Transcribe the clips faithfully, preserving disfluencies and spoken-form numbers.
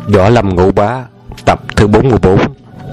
Võ Lâm Ngũ Bá, tập thứ bốn mươi bốn.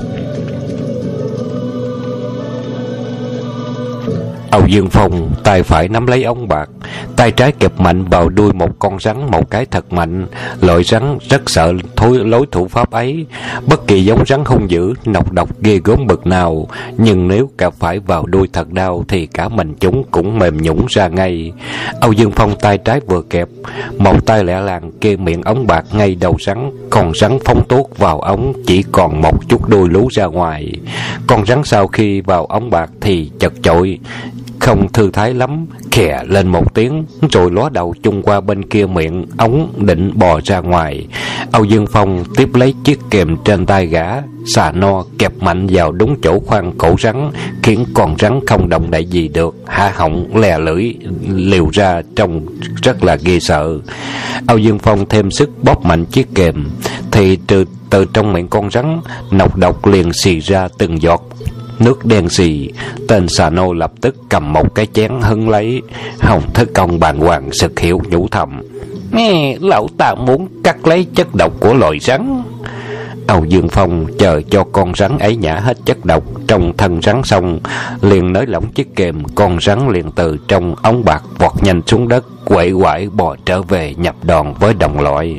Âu Dương Phong tay phải nắm lấy ống bạc, tay trái kẹp mạnh vào đuôi một con rắn một cái thật mạnh. Loại rắn rất sợ thối lối thủ pháp ấy. Bất kỳ giống rắn hung dữ, nọc độc ghê gớm bực nào, nhưng nếu cạp phải vào đuôi thật đau thì cả mình chúng cũng mềm nhũn ra ngay. Âu Dương Phong tay trái vừa kẹp, một tay lẹ làng kê miệng ống bạc ngay đầu rắn. Con rắn phóng tuốt vào ống, chỉ còn một chút đuôi lú ra ngoài. Con rắn sau khi vào ống bạc thì chật chội, không thư thái lắm, khè lên một tiếng rồi ló đầu chung qua bên kia miệng ống định bò ra ngoài. Âu Dương Phong tiếp lấy chiếc kềm trên tay gã, xà no kẹp mạnh vào đúng chỗ khoang cổ rắn, khiến con rắn không động đậy gì được, há họng lè lưỡi liều ra trông rất là ghê sợ. Âu Dương Phong thêm sức bóp mạnh chiếc kềm thì từ từ trong miệng con rắn, nọc độc liền xì ra từng giọt nước đen xì. Tên xà nô lập tức cầm một cái chén hứng lấy. Hồng Thất Công bàng hoàng sực hiểu, nhủ thầm: nghe lão ta muốn cắt lấy chất độc của loài rắn. Âu Dương Phong chờ cho con rắn ấy nhả hết chất độc trong thân rắn xong, liền nới lỏng chiếc kềm. Con rắn liền từ trong ống bạc vọt nhanh xuống đất, quậy quại bò trở về nhập đòn với đồng loại.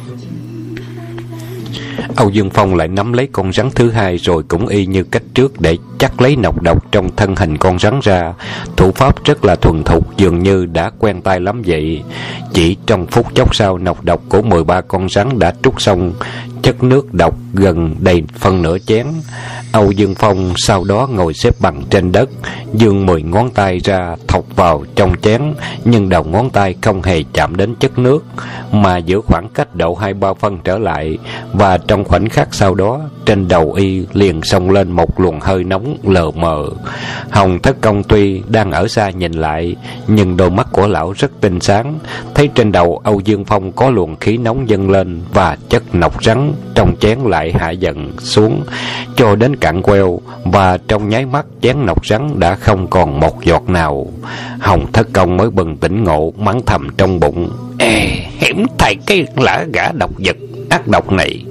Âu Dương Phong lại nắm lấy con rắn thứ hai, rồi cũng y như cách trước để chắc lấy nọc độc trong thân hình con rắn ra. Thủ pháp rất là thuần thục, dường như đã quen tay lắm vậy. Chỉ trong phút chốc sau, nọc độc của mười ba con rắn đã trút xong, chất nước độc gần đầy phân nửa chén. Âu Dương Phong sau đó ngồi xếp bằng trên đất, giương mười ngón tay ra thọc vào trong chén, nhưng đầu ngón tay không hề chạm đến chất nước, mà giữ khoảng cách độ hai ba phân trở lại. Và trong khoảnh khắc sau đó, trên đầu y liền xông lên một luồng hơi nóng lờ mờ. Hồng Thất Công tuy đang ở xa nhìn lại, nhưng đôi mắt của lão rất tinh sáng, thấy trên đầu Âu Dương Phong có luồng khí nóng dâng lên, và chất nọc rắn trong chén lại hạ dần xuống cho đến cạn queo, và trong nháy mắt chén nọc rắn đã không còn một giọt nào. Hồng Thất Công mới bừng tỉnh ngộ, mắng thầm trong bụng: Ê, hiểm thay cái lã gã độc vật ác độc này.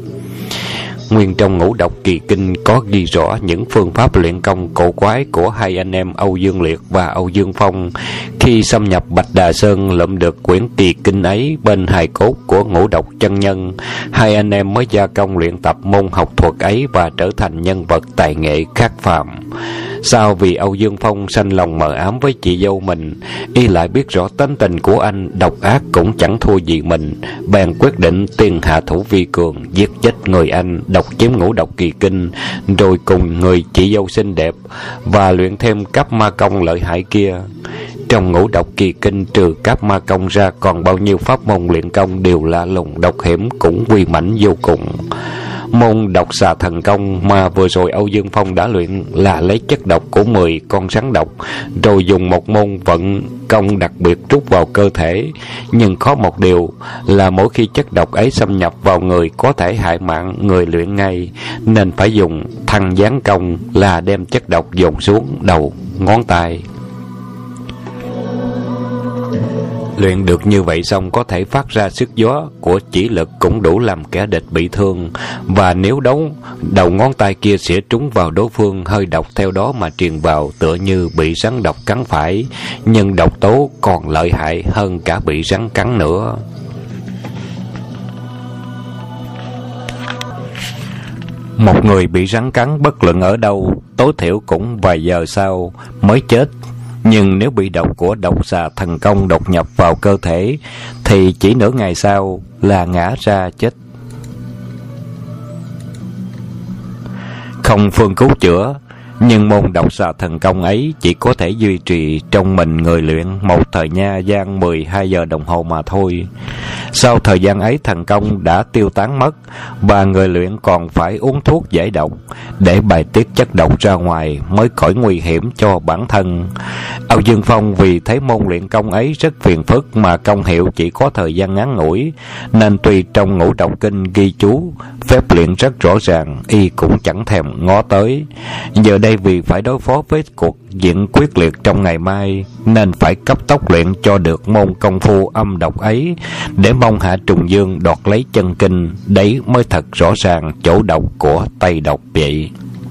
Nguyên trong Ngũ Độc Kỳ Kinh có ghi rõ những phương pháp luyện công cổ quái của hai anh em Âu Dương Liệt và Âu Dương Phong. Khi xâm nhập Bạch Đà Sơn lượm được quyển Kỳ Kinh ấy bên hài cốt của Ngũ Độc chân nhân, hai anh em mới gia công luyện tập môn học thuật ấy và trở thành nhân vật tài nghệ khác phàm. Sau vì Âu Dương Phong sanh lòng mờ ám với chị dâu mình, y lại biết rõ tính tình của anh độc ác cũng chẳng thua gì mình, bèn quyết định tiên hạ thủ vi cường, giết chết người anh, độc chiếm Ngũ Độc Kỳ Kinh, rồi cùng người chị dâu xinh đẹp và luyện thêm cấp ma công lợi hại kia. Trong Ngũ Độc Kỳ Kinh trừ cấp ma công ra, còn bao nhiêu pháp môn luyện công đều lạ lùng độc hiểm, cũng uy mãnh vô cùng. Môn độc xà thần công mà vừa rồi Âu Dương Phong đã luyện là lấy chất độc của mười con rắn độc, rồi dùng một môn vận công đặc biệt trút vào cơ thể. Nhưng khó một điều là mỗi khi chất độc ấy xâm nhập vào người có thể hại mạng người luyện ngay, nên phải dùng thăng giáng công, là đem chất độc dồn xuống đầu ngón tay. Luyện được như vậy xong, có thể phát ra sức gió của chỉ lực cũng đủ làm kẻ địch bị thương. Và nếu đấu đầu ngón tay kia xỉa trúng vào đối phương, hơi độc theo đó mà truyền vào, tựa như bị rắn độc cắn phải, nhưng độc tố còn lợi hại hơn cả bị rắn cắn nữa. Một người bị rắn cắn bất luận ở đâu, tối thiểu cũng vài giờ sau mới chết. Nhưng nếu bị độc của độc xà thần công đột nhập vào cơ thể thì chỉ nửa ngày sau là ngã ra chết, không phương cứu chữa. Nhưng môn độc xà thần công ấy chỉ có thể duy trì trong mình người luyện một thời nha gian mười hai giờ đồng hồ mà thôi. Sau thời gian ấy, thần công đã tiêu tán mất, và người luyện còn phải uống thuốc giải độc để bài tiết chất độc ra ngoài, mới khỏi nguy hiểm cho bản thân. Âu Dương Phong vì thấy môn luyện công ấy rất phiền phức, mà công hiệu chỉ có thời gian ngắn ngủi, nên tuy trong Ngũ Độc Kinh ghi chú phép luyện rất rõ ràng, y cũng chẳng thèm ngó tới. Giờ đây vì phải đối phó với cuộc diện quyết liệt trong ngày mai, nên phải cấp tốc luyện cho được môn công phu âm độc ấy, để mong Hạ Trùng Dương đoạt lấy chân kinh. Đấy mới thật rõ ràng chỗ độc của Tây độc vậy.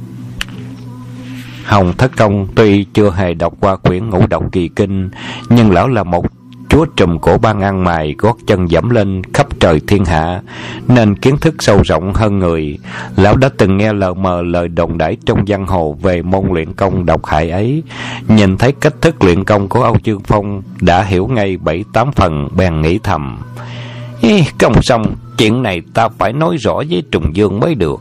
Hồng Thất Công tuy chưa hề đọc qua quyển Ngũ Độc Kỳ Kinh, nhưng lão là một chúa trùm cổ ban ăn mày, gót chân dẫm lên khắp trời thiên hạ, nên kiến thức sâu rộng hơn người. Lão đã từng nghe lờ mờ lời đồn đãi trong giang hồ về môn luyện công độc hại ấy, nhìn thấy cách thức luyện công của Âu Dương Phong, đã hiểu ngay bảy tám phần, bèn nghĩ thầm: Ê, công xong, chuyện này ta phải nói rõ với Trùng Dương mới được.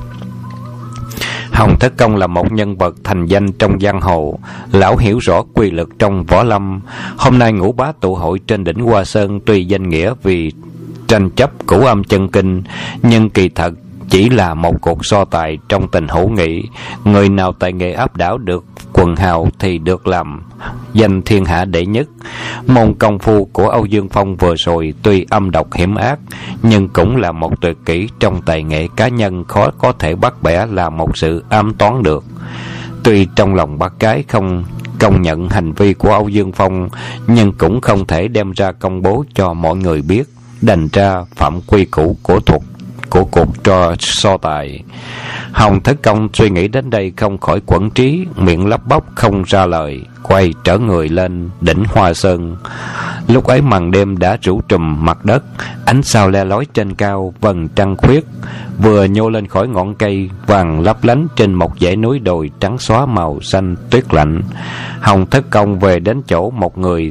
Hồng Thất Công là một nhân vật thành danh trong giang hồ, lão hiểu rõ quy luật trong võ lâm. Hôm nay ngũ bá tụ hội trên đỉnh Hoa Sơn, tuy danh nghĩa vì tranh chấp cửu âm chân kinh, nhưng kỳ thật chỉ là một cuộc so tài trong tình hữu nghị. Người nào tài nghệ áp đảo được quần hào thì được làm danh thiên hạ đệ nhất. Môn công phu của Âu Dương Phong vừa rồi tuy âm độc hiểm ác, nhưng cũng là một tuyệt kỹ trong tài nghệ cá nhân, khó có thể bắt bẻ là một sự ám toán được. Tuy trong lòng bác cái không công nhận hành vi của Âu Dương Phong, nhưng cũng không thể đem ra công bố cho mọi người biết, đành ra phạm quy củ của thuật của cuộc trò so tài. Hồng Thất Công suy nghĩ đến đây không khỏi quẫn trí, miệng lắp bắp không ra lời, quay trở người lên đỉnh Hoa Sơn. Lúc ấy màn đêm đã rủ trùm mặt đất, ánh sao le lói trên cao, vầng trăng khuyết vừa nhô lên khỏi ngọn cây vàng lấp lánh trên một dãy núi đồi trắng xóa màu xanh tuyết lạnh. Hồng Thất Công về đến chỗ một người.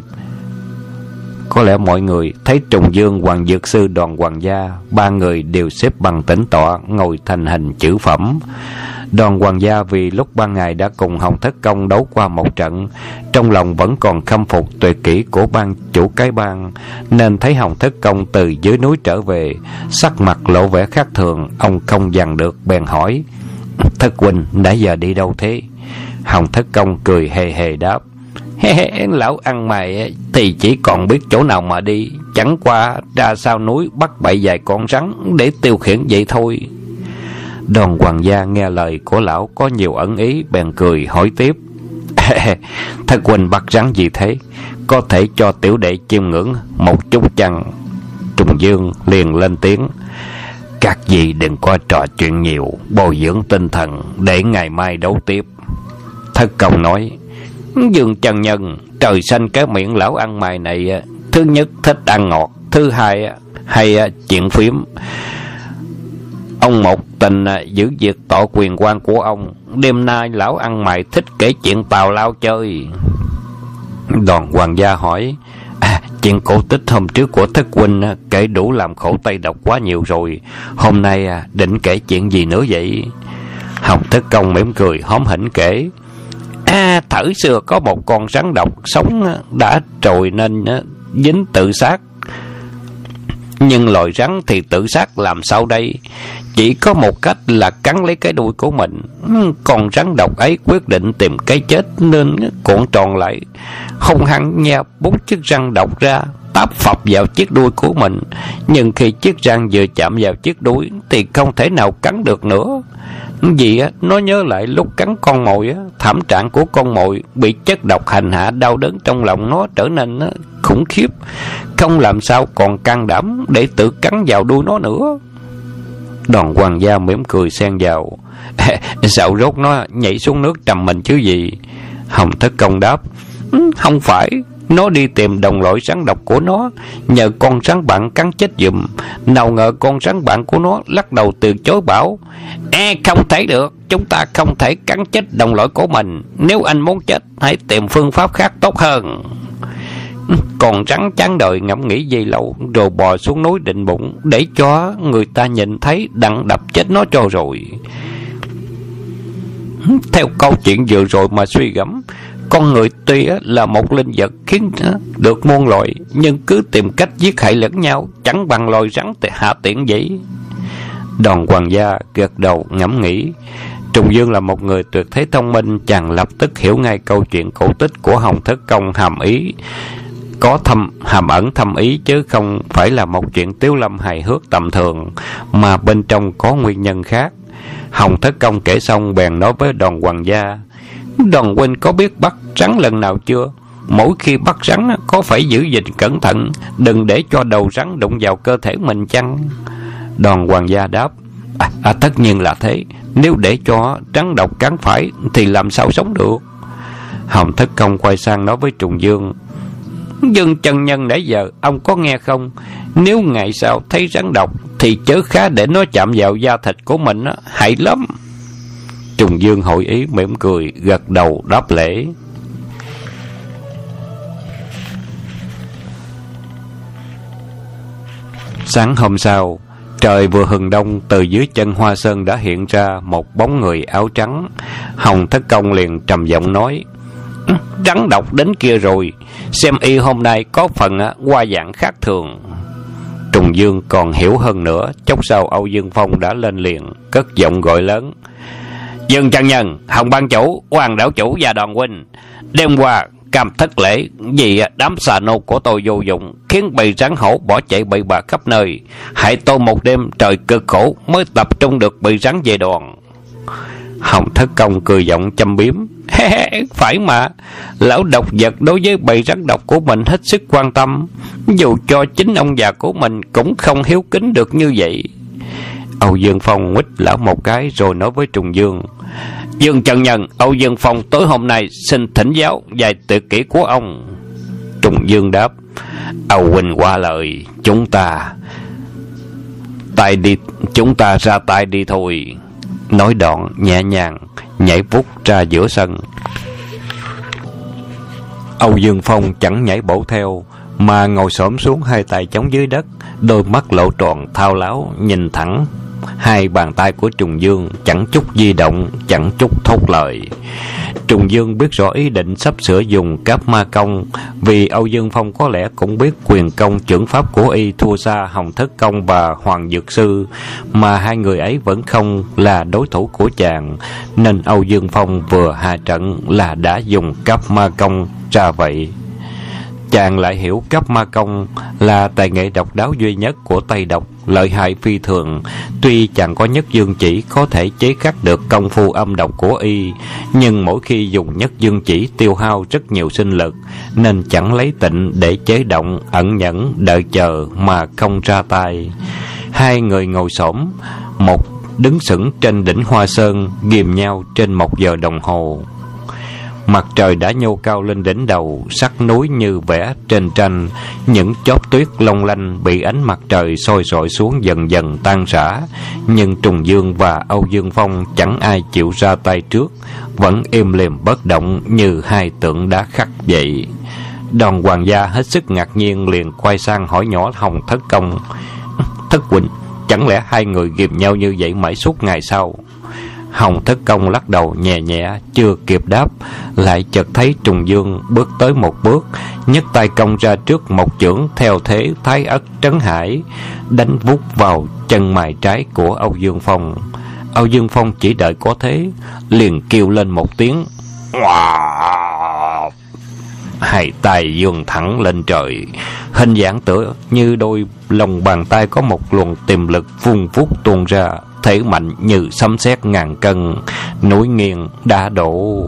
Có lẽ mọi người thấy Trùng Dương, Hoàng Dược Sư, Đoàn Hoàng Gia, ba người đều xếp bằng tĩnh tọa, ngồi thành hình chữ phẩm. Đoàn Hoàng Gia vì lúc ban ngày đã cùng Hồng Thất Công đấu qua một trận, trong lòng vẫn còn khâm phục tuyệt kỹ của ban chủ cái bang, nên thấy Hồng Thất Công từ dưới núi trở về, sắc mặt lộ vẻ khác thường. Ông không dằn được bèn hỏi: Thất huynh nãy giờ đi đâu thế? Hồng Thất Công cười hề hề đáp: Lão ăn mày thì chỉ còn biết chỗ nào mà đi, chẳng qua ra sau núi bắt bậy vài con rắn để tiêu khiển vậy thôi. Đoàn Hoàng Gia nghe lời của lão có nhiều ẩn ý, bèn cười hỏi tiếp: Thất huynh bắt rắn gì thế? Có thể cho tiểu đệ chiêm ngưỡng một chút chăng? Trùng Dương liền lên tiếng: Các vị đừng có trò chuyện nhiều, bồi dưỡng tinh thần để ngày mai đấu tiếp. Thất Công nói: Dương chân nhân, trời xanh cái miệng lão ăn mày này, thứ nhất thích ăn ngọt, thứ hai hay chuyện phím. Ông một tình giữ việc tỏ quyền quan của ông, đêm nay lão ăn mày thích kể chuyện tào lao chơi. Đoàn Hoàng Gia hỏi: à, chuyện cổ tích hôm trước của Thất huynh kể đủ làm khổ Tây độc quá nhiều rồi, hôm nay định kể chuyện gì nữa vậy? Hồng Thất Công mỉm cười hóm hỉnh kể: À, thở xưa có một con rắn độc sống đã trồi nên dính tự sát. Nhưng loài rắn thì tự sát làm sao đây? Chỉ có một cách là cắn lấy cái đuôi của mình. Con rắn độc ấy quyết định tìm cái chết nên cuộn tròn lại, hung hăng nha bốn chiếc răng độc ra, táp phập vào chiếc đuôi của mình. Nhưng khi chiếc răng vừa chạm vào chiếc đuôi thì không thể nào cắn được nữa. Vì nó nhớ lại lúc cắn con mồi, thảm trạng của con mồi bị chất độc hành hạ, đau đớn trong lòng nó trở nên khủng khiếp, không làm sao còn can đảm để tự cắn vào đuôi nó nữa. Đoàn Hoàng Gia mỉm cười xen vào: Dạo rốt nó nhảy xuống nước trầm mình chứ gì? Hồng Thất Công đáp: Không phải, nó đi tìm đồng loại rắn độc của nó, nhờ con rắn bạn cắn chết giùm. Nào ngờ con rắn bạn của nó lắc đầu từ chối, bảo: E không thể được, chúng ta không thể cắn chết đồng loại của mình. Nếu anh muốn chết, hãy tìm phương pháp khác tốt hơn. Còn rắn chán đời ngẫm nghĩ dây lâu, rồi bò xuống núi định bụng để cho người ta nhìn thấy đặng đập chết nó cho rồi. Theo câu chuyện vừa rồi mà suy gẫm, con người tuy là một linh vật khiến được muôn loài, nhưng cứ tìm cách giết hại lẫn nhau, chẳng bằng loài rắn hạ tiện vậy. Đoàn Hoàng Gia gật đầu ngẫm nghĩ. Trùng Dương là một người tuyệt thế thông minh, chàng lập tức hiểu ngay câu chuyện cổ tích của Hồng Thất Công hàm ý có thâm hàm ẩn thâm ý, chứ không phải là một chuyện tiếu lâm hài hước tầm thường, mà bên trong có nguyên nhân khác. Hồng Thất Công kể xong bèn nói với Đoàn Hoàng gia: Đoàn huynh có biết bắt rắn lần nào chưa? Mỗi khi bắt rắn có phải giữ gìn cẩn thận, đừng để cho đầu rắn đụng vào cơ thể mình chăng? Đoàn Hoàng gia đáp: à, à, tất nhiên là thế. Nếu để cho rắn độc cắn phải thì làm sao sống được? Hồng Thất Công quay sang nói với Trùng Dương: Dương chân nhân nãy giờ ông có nghe không? Nếu ngày sau thấy rắn độc thì chớ khá để nó chạm vào da thịt của mình, hại lắm. Trùng Dương hội ý mỉm cười gật đầu đáp lễ. Sáng hôm sau, trời vừa hừng đông, từ dưới chân Hoa Sơn đã hiện ra một bóng người áo trắng. Hồng Thất Công liền trầm giọng nói: Rắn độc đến kia rồi, xem y hôm nay có phần hoa dạng khác thường. Trùng Dương còn hiểu hơn nữa, chốc sau Âu Dương Phong đã lên liền, cất giọng gọi lớn: Dương chân nhân, Hồng ban chủ, Hoàng đảo chủ và Đoàn huynh, đêm qua cam thất lễ vì đám xà nô của tôi vô dụng, khiến bầy rắn hổ bỏ chạy bậy bạ khắp nơi, hại tôi một đêm trời cực khổ mới tập trung được bầy rắn về đoàn. Hồng Thất Công cười giọng châm biếm: Phải mà, lão độc vật đối với bầy rắn độc của mình hết sức quan tâm, dù cho chính ông già của mình cũng không hiếu kính được như vậy. Âu Dương Phong nguýt lão một cái rồi nói với Trùng Dương: Dương chân nhân, Âu Dương Phong tối hôm nay xin thỉnh giáo vài tuyệt kỹ của ông. Trùng Dương đáp: Âu huynh qua lời, chúng ta tay đi, chúng ta ra tay đi thôi. Nói đoạn nhẹ nhàng nhảy vút ra giữa sân. Âu Dương Phong chẳng nhảy bổ theo, mà ngồi xổm xuống hai tay chống dưới đất, đôi mắt lộ tròn thao láo nhìn thẳng hai bàn tay của Trùng Dương, chẳng chút di động, chẳng chút thốt lời. Trùng Dương biết rõ ý định sắp sửa dùng Cáp Ma Công, vì Âu Dương Phong có lẽ cũng biết quyền công chưởng pháp của y thua xa Hồng Thất Công và Hoàng Dược Sư, mà hai người ấy vẫn không là đối thủ của chàng, nên Âu Dương Phong vừa hạ trận là đã dùng Cáp Ma Công ra vậy. Chàng lại hiểu Cáp Ma Công là tài nghệ độc đáo duy nhất của Tây Độc, lợi hại phi thường. Tuy chàng có Nhất Dương Chỉ có thể chế khắc được công phu âm độc của y, nhưng mỗi khi dùng Nhất Dương Chỉ tiêu hao rất nhiều sinh lực, nên chẳng lấy tịnh để chế động, ẩn nhẫn đợi chờ mà không ra tay. Hai người ngồi xổm, một đứng sững trên đỉnh Hoa Sơn, ghìm nhau trên một giờ đồng hồ. Mặt trời đã nhô cao lên đỉnh đầu, sắc núi như vẽ trên tranh. Những chóp tuyết long lanh bị ánh mặt trời soi rọi xuống dần dần tan rã. Nhưng Trùng Dương và Âu Dương Phong chẳng ai chịu ra tay trước, vẫn im lìm bất động như hai tượng đá khắc vậy. Đoàn Hoàng gia hết sức ngạc nhiên, liền quay sang hỏi nhỏ Hồng Thất Công: Thất huynh, chẳng lẽ hai người ghìm nhau như vậy mãi suốt ngày sau? Hồng Thất Công lắc đầu nhẹ nhẹ, chưa kịp đáp, lại chợt thấy Trùng Dương bước tới một bước, nhấc tay công ra trước một chưởng theo thế Thái Ất Trấn Hải, đánh vút vào chân mày trái của Âu Dương Phong. Âu Dương Phong chỉ đợi có thế, liền kêu lên một tiếng: hai tay giương thẳng lên trời, hình dạng tựa như đôi lòng bàn tay có một luồng tiềm lực vung vút tuôn ra, thể mạnh như sấm sét ngàn cân, núi nghiêng đã đổ.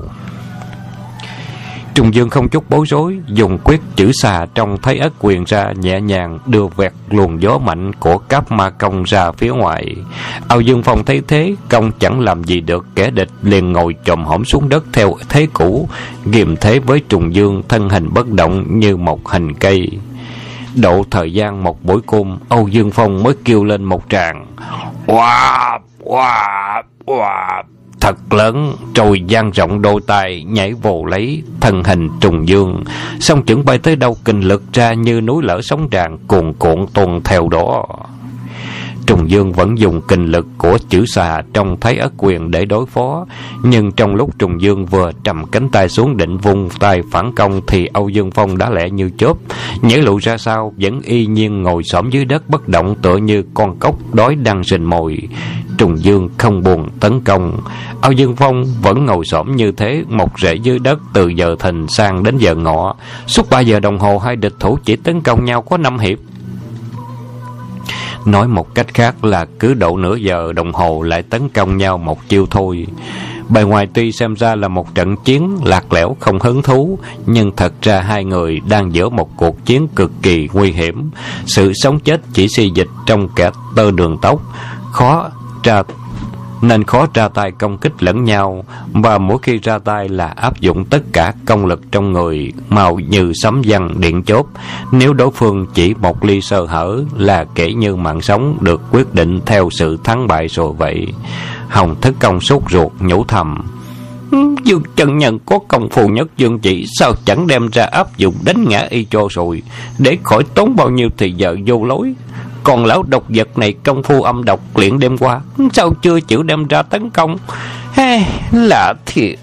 Trùng Dương không chút bối rối, dùng quyết chữ xà trong Thái Ất Quyền ra, nhẹ nhàng đưa vẹt luồng gió mạnh của Cáp Ma Công ra phía ngoài. Âu Dương Phong thấy thế, công chẳng làm gì được kẻ địch, liền ngồi chồm hổm xuống đất theo thế cũ, ghìm thế với Trùng Dương, thân hình bất động như một hình cây. Độ thời gian một buổi cơm, Âu Dương Phong mới kêu lên một tràng: Wow, wow, wow, thật lớn, rồi dang rộng đôi tay nhảy vồ lấy thân hình Trùng Dương, song chưởng bay tới đâu kinh lực ra như núi lở sóng tràn, cuồn cuộn tuôn theo đó. Trùng Dương vẫn dùng kinh lực của chữ xà trong Thái Ất Quyền để đối phó, nhưng trong lúc Trùng Dương vừa trầm cánh tay xuống định vung tay phản công, thì Âu Dương Phong đã lẹ như chớp nhảy lùi ra sau, vẫn y nhiên ngồi xổm dưới đất bất động, tựa như con cóc đói đang rình mồi. Trùng Dương không buồn tấn công, Âu Dương Phong vẫn ngồi xổm như thế, một rễ dưới đất từ giờ thìn sang đến giờ ngọ. Suốt ba giờ đồng hồ, hai địch thủ chỉ tấn công nhau có năm hiệp. Nói một cách khác là cứ độ nửa giờ đồng hồ lại tấn công nhau một chiêu thôi. Bề ngoài tuy xem ra là một trận chiến lạc lẽo không hứng thú, nhưng thật ra hai người đang giữa một cuộc chiến cực kỳ nguy hiểm. Sự sống chết chỉ xi dịch trong kẻ tơ đường tóc, khó ra nên khó ra tay công kích lẫn nhau, và mỗi khi ra tay là áp dụng tất cả công lực trong người, mau như sấm văng điện chớp. Nếu đối phương chỉ một ly sơ hở là kể như mạng sống được quyết định theo sự thắng bại rồi vậy. Hồng Thất Công sốt ruột nhủ thầm: Dương chân nhân có công phu nhất dương chỉ, sao chẳng đem ra áp dụng đánh ngã y cho rồi, để khỏi tốn bao nhiêu thời giờ vô lối. Còn lão độc vật này công phu âm độc luyện đêm qua, sao chưa chịu đem ra tấn công? Hey, lạ thiệt.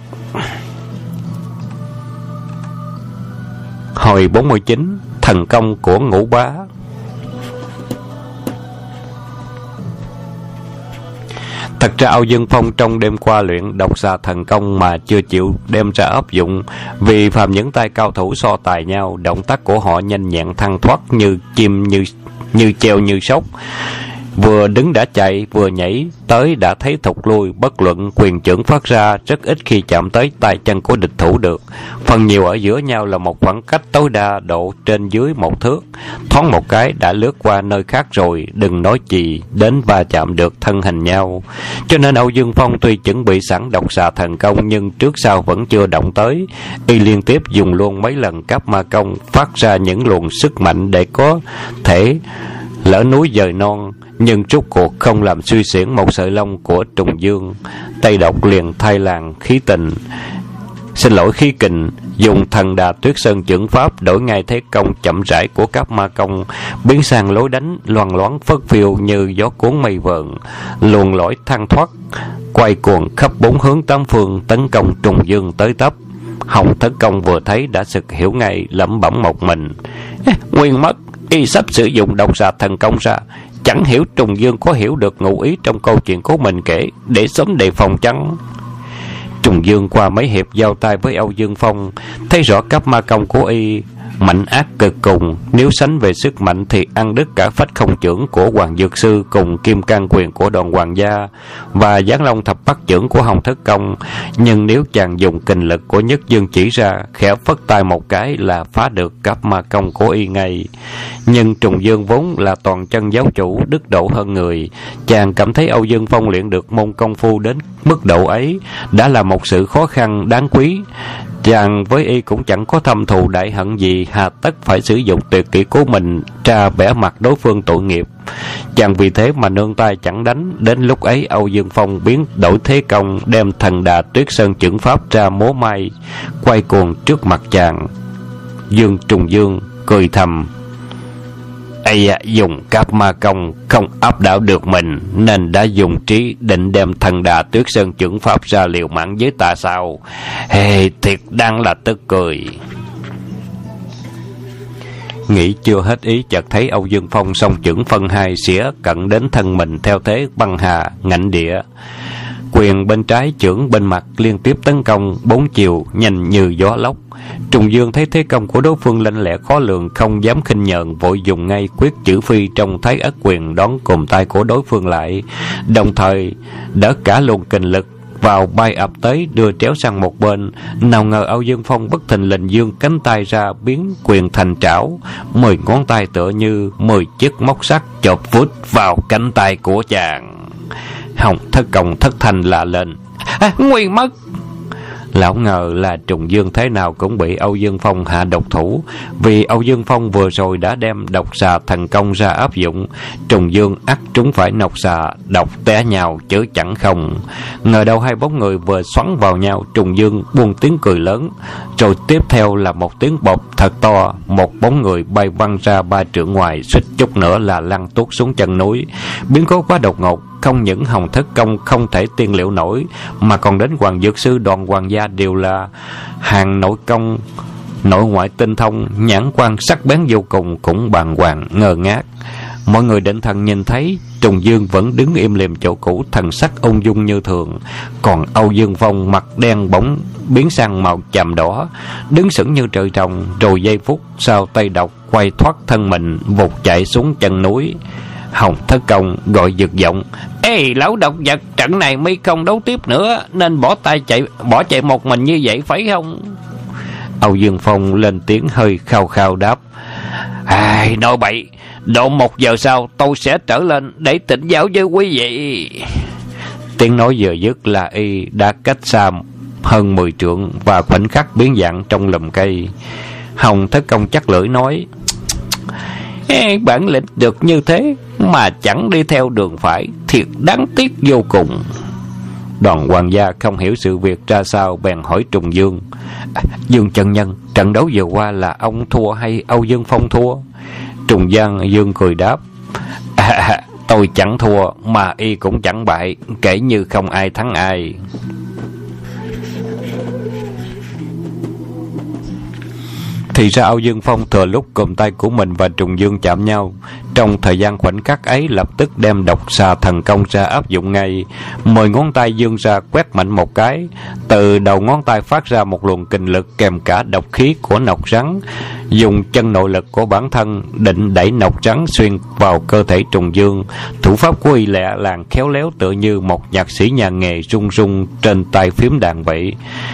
Hồi bốn mươi chín. Thần công của Ngũ Bá. Thật ra Âu Dương Phong trong đêm qua luyện độc xà thần công mà chưa chịu đem ra áp dụng, vì phàm những tay cao thủ so tài nhau, động tác của họ nhanh nhẹn thăng thoát như chim như như treo như sóc. Vừa đứng đã chạy, vừa nhảy tới đã thấy thụt lui, bất luận quyền chưởng phát ra rất ít khi chạm tới tay chân của địch thủ được. Phần nhiều ở giữa nhau là một khoảng cách tối đa độ trên dưới một thước, thoáng một cái đã lướt qua nơi khác rồi, đừng nói gì đến va chạm được thân hình nhau. Cho nên Âu Dương Phong tuy chuẩn bị sẵn độc xà thần công, nhưng trước sau vẫn chưa động tới. Y liên tiếp dùng luôn mấy lần cấp ma công, phát ra những luồng sức mạnh để có thể lỡ núi dời non, nhưng rốt cuộc không làm suy xiển một sợi lông của Trùng Dương. Tay độc liền thay làng khí tình xin lỗi khí kình, dùng Thần Đà Tuyết Sơn chưởng pháp đổi ngay thế công chậm rãi của các ma công, biến sang lối đánh loằng loáng phất phiêu như gió cuốn mây vờn, luồn lỏi thăng thoát, quay cuồng khắp bốn hướng tám phương tấn công Trùng Dương tới tấp. Hồng Thất Công vừa thấy đã sực hiểu ngay, lẩm bẩm một mình: nguyên mất, y sắp sử dụng độc xà thần công ra. Chẳng hiểu Trùng Dương có hiểu được ngụ ý trong câu chuyện của mình kể, để sớm đề phòng chăng? Trùng Dương qua mấy hiệp giao tay với Âu Dương Phong, thấy rõ cấp ma công của y mạnh ác cực cùng. Nếu sánh về sức mạnh thì ăn đứt cả phách không chưởng của Hoàng Dược Sư cùng kim can quyền của Đoàn Hoàng gia và Giáng Long thập bắt chưởng của Hồng Thất Công. Nhưng nếu chàng dùng kình lực của Nhất Dương chỉ ra, khẽ phất tay một cái là phá được cấp ma công của y ngay. Nhưng Trùng Dương vốn là toàn chân giáo chủ, đức độ hơn người, chàng cảm thấy Âu Dương Phong luyện được môn công phu đến mức độ ấy đã là một sự khó khăn đáng quý. Chàng với y cũng chẳng có thâm thù đại hận gì, hà tất phải sử dụng tuyệt kỹ của mình tra bẻ mặt đối phương tội nghiệp. Chàng vì thế mà nương tay chẳng đánh. Đến lúc ấy Âu Dương Phong biến đổi thế công, đem Thần Đà Tuyết Sơn chưởng pháp ra múa may, quay cuồng trước mặt chàng. Dương Trùng Dương cười thầm: Ây à, dùng các ma công không áp đảo được mình, nên đã dùng trí định đem Thần Đà Tuyết Sơn chưởng pháp ra liều mạng với ta sao? Hey, thiệt đang là tức cười. Nghĩ chưa hết ý, chợt thấy Âu Dương Phong song chưởng phân hai xỉa cận đến thân mình theo thế băng hà ngạnh địa. Quyền bên trái, chưởng bên mặt, liên tiếp tấn công bốn chiều nhanh như gió lốc. Trùng Dương thấy thế công của đối phương lanh lẹ khó lường, không dám khinh nhờn, vội dùng ngay quyết chữ phi trong thái ất quyền đón cùng tay của đối phương lại, đồng thời đỡ cả luồng kình lực vào bay ập tới, đưa tréo sang một bên. Nào ngờ Âu Dương Phong bất thình lình dương cánh tay ra, biến quyền thành trảo, mười ngón tay tựa như mười chiếc móc sắt chộp vút vào cánh tay của chàng. Hồng Thất Công thất thanh la lên: À, nguy mất! Lão ngờ là Trùng Dương thế nào cũng bị Âu Dương Phong hạ độc thủ, vì Âu Dương Phong vừa rồi đã đem độc xà thần công ra áp dụng. Trùng Dương ắt trúng phải nọc xà độc té nhào chứ chẳng không. Ngờ đâu hai bóng người vừa xoắn vào nhau, Trùng Dương buông tiếng cười lớn, rồi tiếp theo là một tiếng bột thật to, một bóng người bay văng ra ba trượng ngoài, suýt chút nữa là lăn tuốt xuống chân núi. Biến cố quá đột ngột, không những Hồng Thất Công không thể tiên liệu nổi, mà còn đến Hoàng Dược Sư, Đoàn Hoàng gia đều là hàng nội công nội ngoại tinh thông, nhãn quan sắc bén vô cùng, cũng bàng hoàng ngơ ngác. Mọi người định thần nhìn thấy Trùng Dương vẫn đứng im lìm chỗ cũ, thần sắc ung dung như thường, còn Âu Dương Phong mặt đen bỗng biến sang màu chàm đỏ, đứng sững như trời trồng, rồi giây phút sau tay độc quay thoát thân mình vụt chạy xuống chân núi. Hồng Thất Công gọi giật giọng: Ê lão độc vật, trận này mi không đấu tiếp nữa nên bỏ tay chạy bỏ chạy một mình như vậy phải không? Âu Dương Phong lên tiếng hơi khao khao đáp: Ai nói bậy, độ một giờ sau tôi sẽ trở lên để tịnh giáo với quý vị. Tiếng nói vừa dứt là y đã cách xa hơn mười trượng và khoảnh khắc biến dạng trong lùm cây. Hồng Thất Công chắc lưỡi nói: Ê, bản lĩnh được như thế mà chẳng đi theo đường phải, thiệt đáng tiếc vô cùng. Đoàn hoàng gia không hiểu sự việc ra sao, bèn hỏi Trùng Dương: à, Dương chân nhân, trận đấu vừa qua là ông thua hay Âu Dương Phong thua? Trùng Giang Dương cười đáp: à, tôi chẳng thua mà y cũng chẳng bại, kể như không ai thắng ai. Thì ra Âu Dương Phong thừa lúc cụm tay của mình và Trùng Dương chạm nhau, trong thời gian khoảnh khắc ấy lập tức đem độc xà thần công ra áp dụng ngay. Mười ngón tay dương ra quét mạnh một cái, từ đầu ngón tay phát ra một luồng kình lực kèm cả độc khí của nọc rắn. Dùng chân nội lực của bản thân định đẩy nọc rắn xuyên vào cơ thể Trùng Dương. Thủ pháp của y lẹ làng khéo léo tựa như một nhạc sĩ nhà nghề rung rung trên tay phím đàn vậy.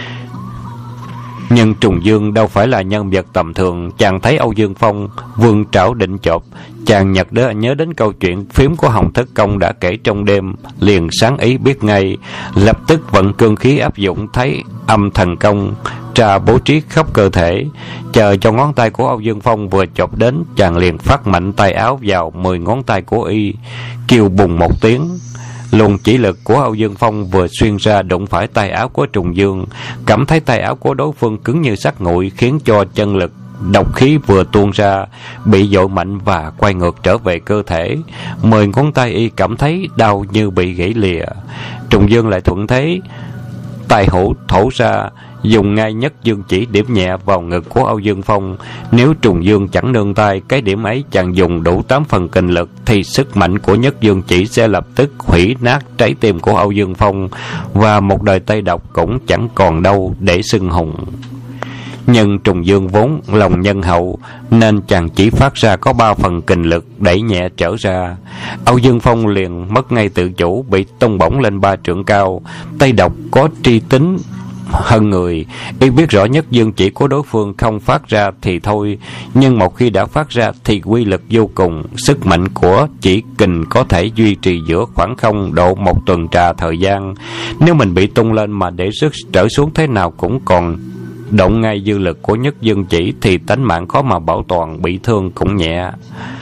Nhưng Trùng Dương đâu phải là nhân vật tầm thường. Chàng thấy Âu Dương Phong vươn trảo định chộp, chàng nhật đỡ nhớ đến câu chuyện phím của Hồng Thất Công đã kể trong đêm, liền sáng ý biết ngay, lập tức vận cương khí áp dụng thấy âm thần công tra bố trí khắp cơ thể. Chờ cho ngón tay của Âu Dương Phong vừa chộp đến, chàng liền phát mạnh tay áo vào mười ngón tay của y, kêu bùng một tiếng. Luồng chỉ lực của Âu Dương Phong vừa xuyên ra đụng phải tay áo của Trùng Dương, cảm thấy tay áo của đối phương cứng như sắt nguội, khiến cho chân lực độc khí vừa tuôn ra bị dội mạnh và quay ngược trở về cơ thể. Mười ngón tay y cảm thấy đau như bị gãy lìa. Trùng Dương lại thuận thế, tay hữu thổ ra, dùng ngay nhất dương chỉ điểm nhẹ vào ngực của Âu Dương Phong. Nếu Trùng Dương chẳng nương tay, cái điểm ấy chàng dùng đủ tám phần kình lực, thì sức mạnh của nhất dương chỉ sẽ lập tức hủy nát trái tim của Âu Dương Phong, và một đời Tây độc cũng chẳng còn đâu để xưng hùng. Nhưng Trùng Dương vốn lòng nhân hậu, nên chàng chỉ phát ra có ba phần kình lực đẩy nhẹ trở ra. Âu Dương Phong liền mất ngay tự chủ, bị tung bổng lên ba trượng cao. Tây độc có tri tính hơn người, y biết rõ nhất dương chỉ của đối phương không phát ra thì thôi, nhưng một khi đã phát ra thì quy lực vô cùng. Sức mạnh của chỉ kình có thể duy trì giữa khoảng không độ một tuần trà thời gian. Nếu mình bị tung lên mà để sức trở xuống thế nào cũng còn động ngay dư lực của nhất dương chỉ, thì tánh mạng khó mà bảo toàn, bị thương cũng nhẹ,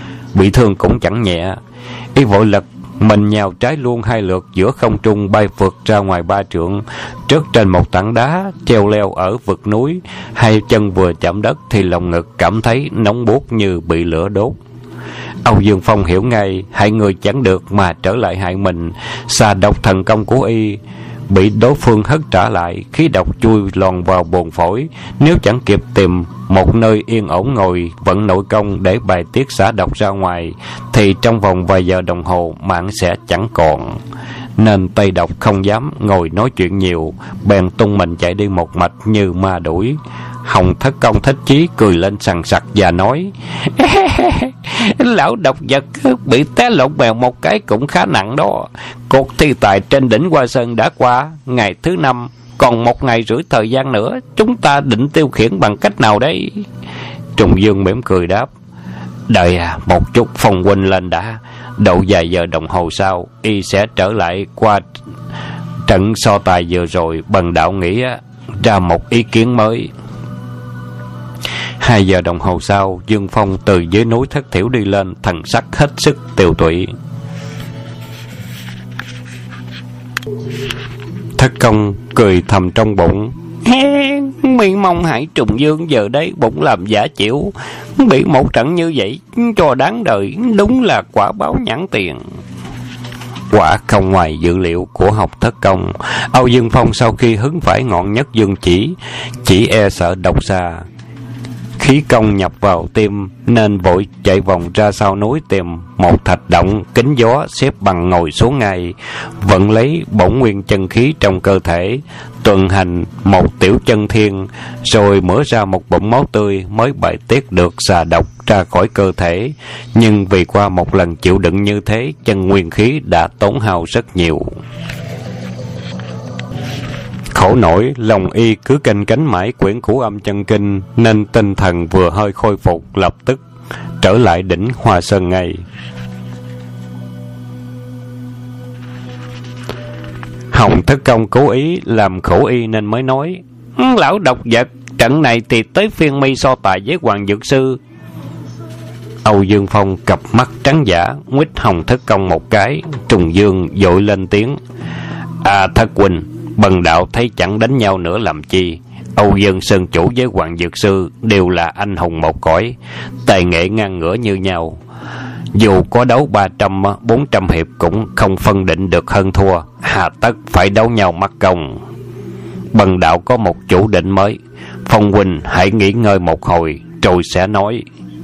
bị thương cũng chẳng nhẹ. Y vội lật mình nhào trái luôn hai lượt giữa không trung, bay vượt ra ngoài ba trượng, trớt trên một tảng đá treo leo ở vực núi. Hai chân vừa chạm đất thì lòng ngực cảm thấy nóng buốt như bị lửa đốt. Âu Dương Phong hiểu ngay, hại người chẳng được mà trở lại hại mình. Xà độc thần công của y bị đối phương hất trả lại, khí độc chui lòn vào buồng phổi. Nếu chẳng kịp tìm một nơi yên ổn ngồi vận nội công để bài tiết xả độc ra ngoài, thì trong vòng vài giờ đồng hồ mạng sẽ chẳng còn. Nên Tây độc không dám ngồi nói chuyện nhiều, bèn tung mình chạy đi một mạch như ma đuổi. Hồng Thất Công thích chí cười lên sằng sặc và nói: Lão độc vật bị té lộn bèo một cái cũng khá nặng đó. Cuộc thi tài trên đỉnh Hoa Sơn đã qua, ngày thứ năm, còn một ngày rưỡi thời gian nữa, chúng ta định tiêu khiển bằng cách nào đấy? Trùng Dương mỉm cười đáp: Đợi à, một chút Phong huynh lên đã. Độ vài giờ đồng hồ sau, y sẽ trở lại qua trận so tài vừa rồi, bằng đạo nghĩa ra một ý kiến mới. Hai giờ đồng hồ sau, Dương Phong từ dưới núi Thất Thiểu đi lên, thần sắc hết sức tiều tụy. Thất Công cười thầm trong bụng: Mi mong hại Trùng Dương giờ đấy bụng làm giả chịu, bị một trận như vậy cho đáng đời, đúng là quả báo nhãn tiền. Quả không ngoài dự liệu của Học Thất Công. Âu Dương Phong sau khi hứng phải ngọn nhất dương chỉ, chỉ e sợ độc xà Khí công nhập vào tim nên vội chạy vòng ra sau núi tìm một thạch động kín gió, xếp bằng ngồi xuống ngay, vận lấy bổn nguyên chân khí trong cơ thể, tuần hành một tiểu chân thiên, rồi mửa ra một bụng máu tươi mới bài tiết được xà độc ra khỏi cơ thể. Nhưng vì qua một lần chịu đựng như thế, chân nguyên khí đã tốn hao rất nhiều. Khổ nổi lòng y cứ canh cánh mãi quyển Cửu Âm chân kinh, nên tinh thần vừa hơi khôi phục, lập tức trở lại đỉnh Hoa Sơn ngay. Hồng Thất Công cố ý làm khổ y nên mới nói: lão độc vật, trận này thì tới phiên mi so tài với Hoàng Dược Sư. Âu Dương Phong cặp mắt trắng dã nguýt Hồng Thất Công một cái. Trùng Dương vội lên tiếng: à Thất huynh, bần đạo thấy chẳng đánh nhau nữa làm chi. Âu Dương Sơn Chủ với Hoàng Dược Sư đều là anh hùng một cõi, tài nghệ ngang ngửa như nhau. Dù có đấu ba trăm, bốn trăm hiệp cũng không phân định được hơn thua, hà tất phải đấu nhau mất công. Bần đạo có một chủ định mới, Phong huynh hãy nghỉ ngơi một hồi rồi sẽ nói.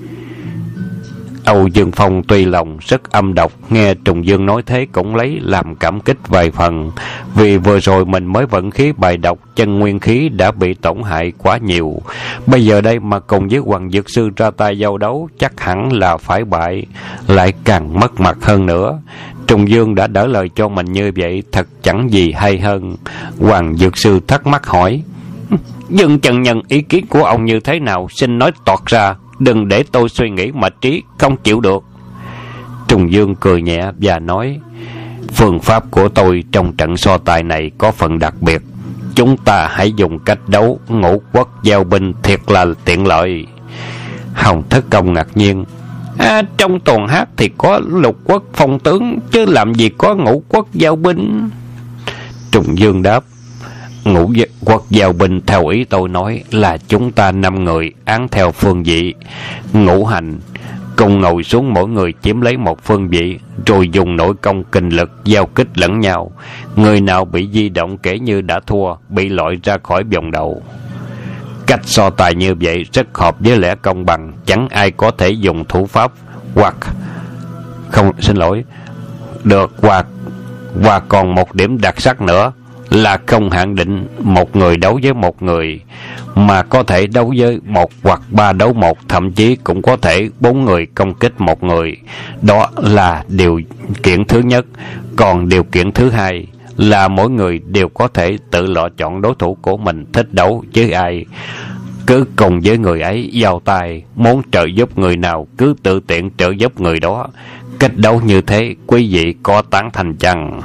Âu Dương Phong tuy lòng rất âm độc, nghe Trùng Dương nói thế cũng lấy làm cảm kích vài phần, vì vừa rồi mình mới vận khí bài độc, chân nguyên khí đã bị tổn hại quá nhiều. Bây giờ đây mà cùng với Hoàng Dược Sư ra tay giao đấu, chắc hẳn là phải bại, lại càng mất mặt hơn nữa. Trùng Dương đã đỡ lời cho mình như vậy, thật chẳng gì hay hơn. Hoàng Dược Sư thắc mắc hỏi: Dương chân nhân, ý kiến của ông như thế nào, xin nói toạc ra, đừng để tôi suy nghĩ mệt trí, không chịu được. Trùng Dương cười nhẹ và nói: phương pháp của tôi trong trận so tài này có phần đặc biệt. Chúng ta hãy dùng cách đấu ngũ quốc giao binh, thiệt là tiện lợi. Hồng Thất Công ngạc nhiên: à, trong toàn hát thì có lục quốc phong tướng, chứ làm gì có ngũ quốc giao binh. Trùng Dương đáp: ngũ quốc giao binh theo ý tôi nói là chúng ta năm người án theo phương vị, ngũ hành, cùng ngồi xuống mỗi người chiếm lấy một phương vị, rồi dùng nội công kinh lực giao kích lẫn nhau. Người nào bị di động kể như đã thua, bị loại ra khỏi vòng đầu. Cách so tài như vậy rất hợp với lẽ công bằng, chẳng ai có thể dùng thủ pháp hoặc không xin lỗi được hoặc và còn một điểm đặc sắc nữa là không hạn định một người đấu với một người, mà có thể đấu với một hoặc ba đấu một, thậm chí cũng có thể bốn người công kích một người. Đó là điều kiện thứ nhất. Còn điều kiện thứ hai là mỗi người đều có thể tự lựa chọn đối thủ của mình thích đấu với ai, cứ cùng với người ấy giao tay. Muốn trợ giúp người nào cứ tự tiện trợ giúp người đó. Cách đấu như thế quý vị có tán thành chăng?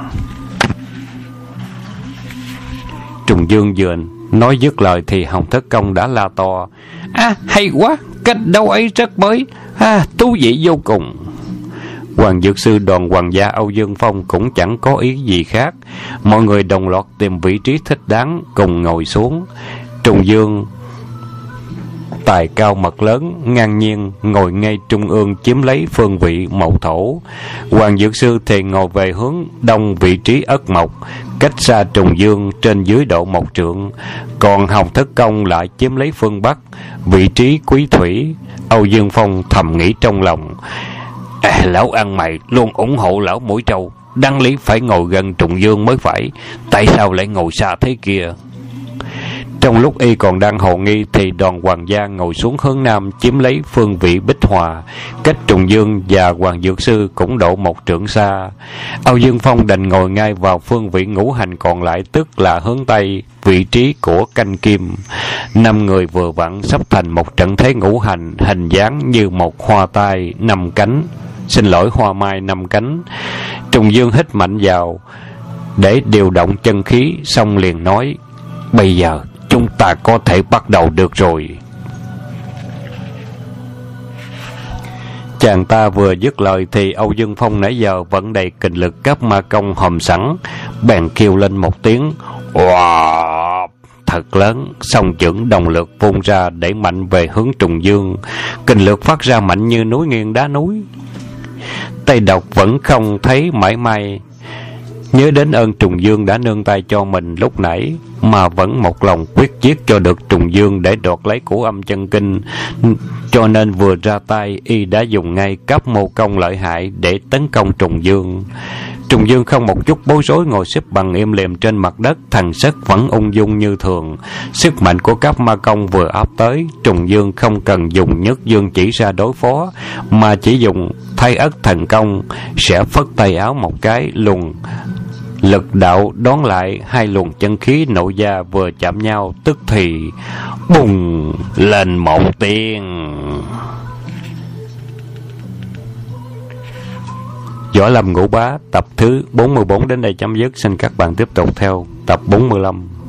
Trùng Dương vừa nói dứt lời thì Hồng Thất Công đã la to: à, hay quá, cách đấu ấy rất mới, à, thú vị vô cùng. Hoàng Dược Sư đoàn hoàng gia Âu Dương Phong cũng chẳng có ý gì khác. Mọi người đồng loạt tìm vị trí thích đáng cùng ngồi xuống. Trùng Dương tài cao mật lớn, ngang nhiên ngồi ngay trung ương chiếm lấy phương vị mậu thổ. Hoàng Dược Sư thì ngồi về hướng đông vị trí ất mộc, cách xa Trùng Dương trên dưới độ một trượng. Còn Hồng Thất Công lại chiếm lấy phương bắc vị trí quý thủy. Âu Dương Phong thầm nghĩ trong lòng: à, lão ăn mày luôn ủng hộ lão mũi trâu, đáng lý phải ngồi gần Trùng Dương mới phải, tại sao lại ngồi xa thế kia? Trong lúc y còn đang hồ nghi thì đoàn hoàng gia ngồi xuống hướng nam chiếm lấy phương vị Bích Hòa, cách Trùng Dương và Hoàng Dược Sư cũng độ một trượng xa. Âu Dương Phong đành ngồi ngay vào phương vị ngũ hành còn lại, tức là hướng tây, vị trí của canh kim. Năm người vừa vặn sắp thành một trận thế ngũ hành, hình dáng như một hoa tai năm cánh, xin lỗi hoa mai năm cánh. Trùng Dương hít mạnh vào để điều động chân khí, xong liền nói: bây giờ chúng ta có thể bắt đầu được rồi. Chàng ta vừa dứt lời thì Âu Dương Phong nãy giờ vẫn đầy kình lực cấp ma công hòm sẵn, bèn kêu lên một tiếng wow thật lớn, song chưởng đồng lực vung ra đẩy mạnh về hướng Trùng Dương. Kình lực phát ra mạnh như núi nghiêng đá núi. Tây Độc vẫn không thấy mảy may Nhớ đến ơn Trùng Dương đã nương tay cho mình lúc nãy, mà vẫn một lòng quyết giết cho được Trùng Dương để đoạt lấy của âm chân kinh, cho nên vừa ra tay y đã dùng ngay cấp mô công lợi hại để tấn công Trùng Dương. Trùng Dương không một chút bối rối, ngồi xếp bằng im lìm trên mặt đất, thần sắc vẫn ung dung như thường. Sức mạnh của các ma công vừa áp tới, Trùng Dương không cần dùng nhất dương chỉ ra đối phó, mà chỉ dùng thay ất thần công, sẽ phất tay áo một cái, luồng lực đạo đón lại, hai luồng chân khí nội gia vừa chạm nhau, tức thì bùng lên một tiếng. Võ Lâm Ngũ Bá tập thứ bốn mươi bốn đến đây chấm dứt. Xin các bạn tiếp tục theo tập bốn mươi lăm.